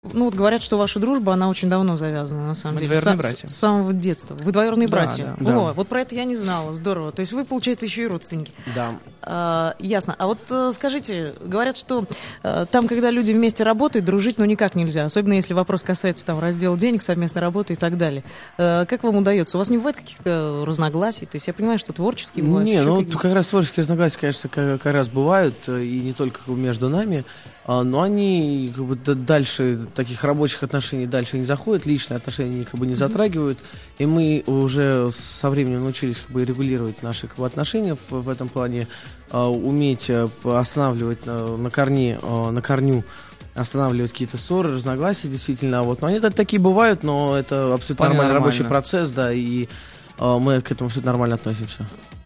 Ну, вот говорят, что ваша дружба, она очень давно завязана, на самом Мы деле. двоюродные братья. С самого детства. Вы двоюродные Да, братья? да. О, вот про это я не знала, здорово. То есть вы, получается, еще и родственники. Да. Ясно. А вот скажите, говорят, что там, когда люди вместе работают, дружить ну никак нельзя. Особенно если вопрос касается там раздела денег, совместной работы и так далее. Как вам удается? У вас не бывает каких-то разногласий? То есть я понимаю, что творческие бывают. Не, ну как раз творческие разногласия, конечно, как раз бывают, и не только между нами, но они как бы дальше таких рабочих отношений дальше не заходят, личные отношения как бы не затрагивают, и мы уже со временем научились как бы регулировать наши как бы отношения в этом плане, уметь останавливать на корню останавливать какие-то ссоры, разногласия, действительно, вот. Но они такие бывают, но это абсолютно нормальный рабочий процесс, да, и мы к этому абсолютно нормально относимся.